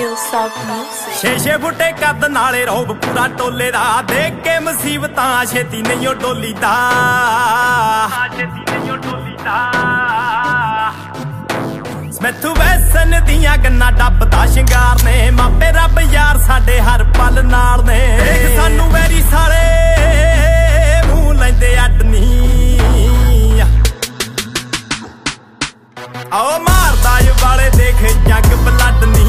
ਛੇ ਫੁੱਟੇ ਕੱਦ ਨਾਲੇ ਰੋਬ ਪੂਰਾ ਟੋਲੇ ਦਾ, ਦੇਖ ਕੇ ਮੁਸੀਬਤਾਂ ਛੇਤੀ ਨਹੀਂ ਓ ਡੋਲੀਦਾ, ਮੈਥੂ ਵੈਸਨ ਦੀਆਂ ਗੰਨਾਂ ਡੱਬਦਾ ਸ਼ਿੰਗਾਰ ਨੇ, ਮਾਪੇ ਰੱਬ ਯਾਰ ਸਾਡੇ ਹਰ ਪਲ ਨਾਲ ਨੇ। ਦੇਖ ਸਾਨੂੰ ਵੈਰੀ ਸਾਲੇ ਮੂੰਹ ਲੈਂਦੇ ਅੱਡ ਨੀ, ਆਓ ਮਾਰਦਾ ਏ ਵਾਲੇ ਦੇਖ ਜੱਗ ਬਲੱਡ ਨੀ,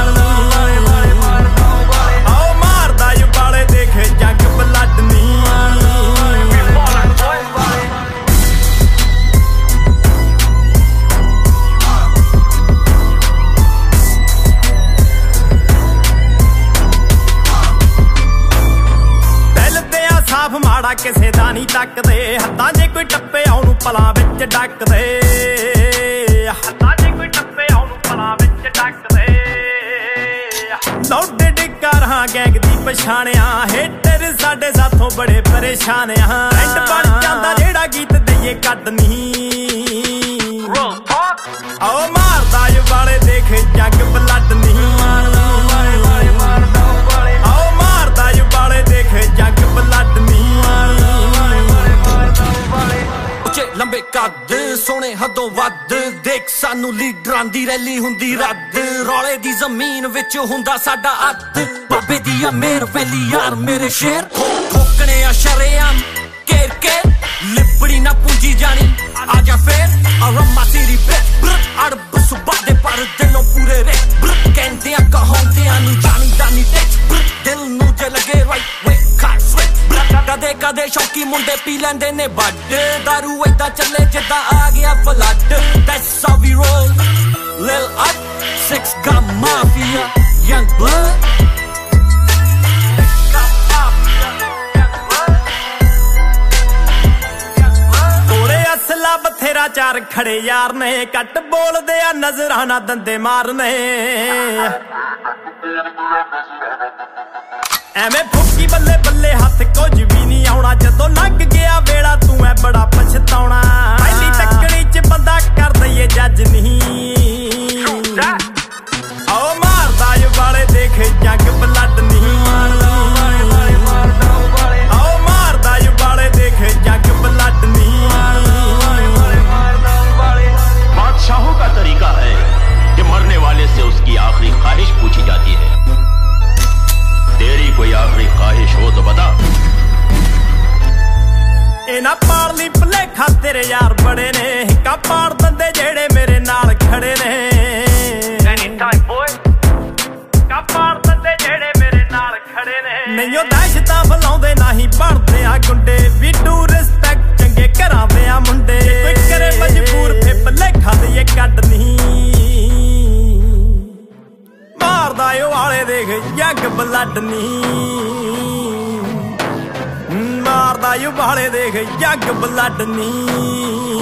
ਆਓ ਮਾਰਦਾ ਏ ਵਾਲੇ ਦੇਖ ਜੱਗ ਬਲੱਡ ਨੀ। ਸਾਫ ਮਾੜਾ ਕਿਸੇ ਦਾ ਨਹੀਂ ਤੱਕਦੇ, ਹੱਥਾਂ ਜੇ ਕੋਈ ਟੱਪੇ ਆਉਣੂ ਪਲਾਂ ਵਿੱਚ ਡੱਕਦੇ, ਹੱਥਾਂ ਜੇ ਕੋਈ ਟੱਪੇ ਆਉਣੂ ਪਲਾਂ ਵਿੱਚ ਡੱਕਦੇ। ਲੋਡੇ ਡਿੱਕਰ ਹਾਂ ਗੈਂਗ ਦੀ ਪਛਾਣਿਆ, ਹੇਟਰ ਸਾਡੇ ਸਾਥੋਂ ਬੜੇ ਪਰੇਸ਼ਾਨ ਆ, ਐਂਡ ਬਣ ਜਾਂਦਾ ਜਿਹੜਾ ਗੀਤ ਦਈਏ ਕੱਢ ਨਹੀਂ। ਆਓ ਮਾਰਦਾ ਏ ਵਾਲੇ ਦੇਖ ਜੱਗ ਬਲੱਡ ਨਹੀਂ, ਆਓ ਮਾਰਦਾ ਏ ਵਾਲੇ ਦੇਖ ਜੱਗ ਬਲੱਡ ਨਹੀਂ। ਉੱਚੇ ਲੰਬੇ ਕੱਦ ਸੋਹਣੇ ਹੱਦੋਂ ਵੱਧ, ਦੇਖ ਸਾਨੂੰ ਲੀਡਰਾਂ ਦੀ ਰੈਲੀ ਹੁੰਦੀ ਰੱਦ, ਰੌਲੇ ਦੀ ਜ਼ਮੀਨ ਵਿੱਚ ਹੁੰਦਾ ਸਾਡਾ ਅੱਧ, ਬਾਬੇ ਦੀ ਆ ਮੇਰ ਵੈਲੀ ਯਾਰ ਮੇਰੇ ਸ਼ੇਰ, ਠੋਕਣੇ ਆ ਸ਼ਰੇਆਮ ਘੇਰ ਕੇ, ਲਿਬੜੀ ਨਾ ਪੂੰਜੀ ਜਾਣੀ ਆਜਾ ਫੇਰ, ਰਮਾ ਤੇਰੀ ਬੇਟ ਅੜਬ ਸੁਬਾ ਦੇ ਪਰ ਦਿਲੋਂ ਪੂਰੇ ਰੇ, ਕਹਿੰਦੇ ਆ ਕਹਾਉਂਦਿਆਂ ਨੂੰ ਜਾਣੀ ਦਾਨੀ ਟੇਚ, ਦਿਲ ਨੂੰ ਜੇ ਲੱਗੇ ਰਾਈਟ ਵੇ ਖਾਟ ਸਵਿਚ, ਕਦੇ ਕਦੇ ਸ਼ੌਕੀ ਮੁੰਡੇ ਪੀ ਲੈਂਦੇ ਨੇ ਵੱਡ, ਦਾਰੂ ਏਦਾਂ ਚੱਲੇ ਜਿੱਦਾਂ ਆ ਗਿਆ flood, that's how we roll, Lil Up, Six got mafia, young blood, ਅਸਲਾ ਬਥੇਰਾ ਚਾਰ ਖੜੇ ਯਾਰ ਨੇ, ਘੱਟ ਬੋਲਦੇ ਆ ਨਜ਼ਰਾਂ ਨਾ ਦੰਦੇ ਮਾਰਨੇ, ਐਵੇਂ ਫੁੱਕੀ ਬੱਲੇ ਬੱਲੇ ਹੱਥ ਕੁਝ ਵੀ ਨਹੀਂ ਆਉਣਾ, ਜਦੋਂ ਲੰਘ ਗਿਆ ਵੇਲਾ ਤੂੰ ਐ ਬੜਾ ਪਛਤਾਉਣਾ, ਪਹਿਲੀ ਤੱਕੜੀ ਚ ਬੰਦਾ ਕਰ ਦਈਏ ਜੱਜ ਨਹੀਂ। ਆਓ ਮਾਰਦਾ ਏ ਵਾਲੇ ਦੇਖ ਜੱਗ ਬਲੱਡ ਨਹੀਂ, ਆਓ ਮਾਰਦਾ ਏ ਵਾਲੇ ਦੇਖ ਜੱਗ ਬਲੱਡ ਨਹੀਂ। बादशाहों का तरीका है कि मरने वाले से उसकी आखिरी ख्वाहिश पूछी जाती है, तेरी कोई आखिरी ख्वाहिश हो तो बता। इना पाल ली भुलेखा तेरे यार बड़े ने, हिक्का पाड़ दंदे जेड़े मेरे नाल खड़े ने, नहीं दहशत फैलाउंदे ना ही भरदे आ गुंडे, वी डू रिस्पैक्ट चंगे घरां दे आ मुंडे, कोई करे मजबूर फे भुलेखा दईए कड्ड नहीं, मारदा ए वाले देख जग बलੱਡ नहीं, मारदा ए वाले देख जग बलੱਡ नहीं।